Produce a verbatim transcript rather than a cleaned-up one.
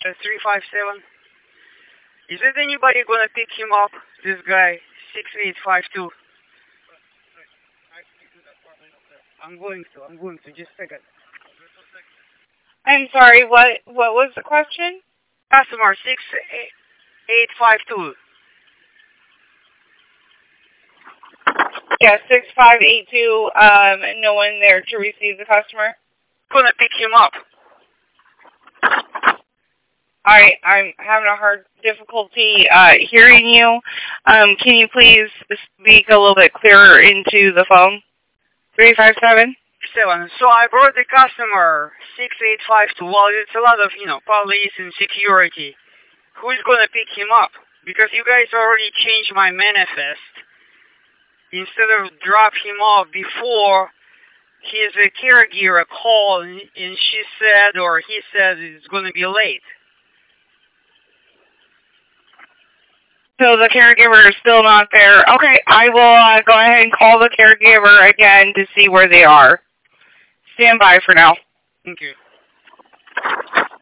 Uh, three five seven. Isn't anybody gonna pick him up? This guy, six eight five two. I'm going to, I'm going to, just a second. I'm sorry, what what was the question? Customer six eight five two. Yeah, six five eight two, um, no one there to receive the customer. Gonna pick him up. Alright, I'm having a hard difficulty uh, hearing you. Um, can you please speak a little bit clearer into the phone? three five seven? Seven. So I brought the customer six eight five two. Well, it's a lot of, you know, police and security. Who's gonna pick him up? Because you guys already changed my manifest. Instead of drop him off before his uh, caregiver called and she said, or he said, it's gonna be late. So the caregiver is still not there. Okay, I will uh, go ahead and call the caregiver again to see where they are. Stand by for now. Thank you.